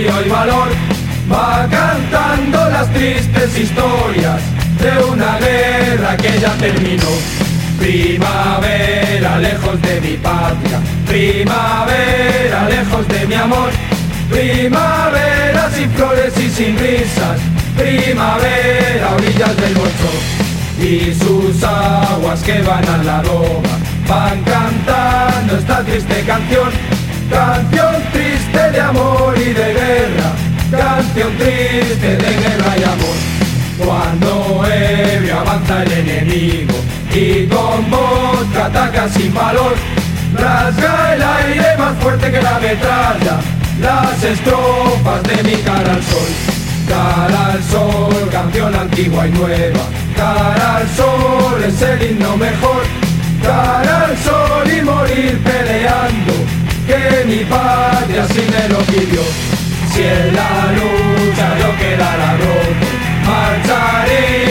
frío y valor, va cantando las tristes historias de una guerra que ya terminó. Primavera lejos de mi patria, primavera lejos de mi amor, primavera sin flores y sin risas, primavera a orillas del Bolsón. Y sus aguas que van a la loma van cantando esta triste canción, canción triste de amor y de guerra, canción triste de guerra y amor. Cuando ebrio avanza el enemigo y con vodka ataca sin valor, rasga el aire más fuerte que la metralla las estrofas de mi cara al sol. Cara al sol, canción antigua y nueva, cara al sol es el himno mejor, cara al sol y morir peleando, que mi patria así me lo pidió. Si en la lucha yo quedara roto, marcharé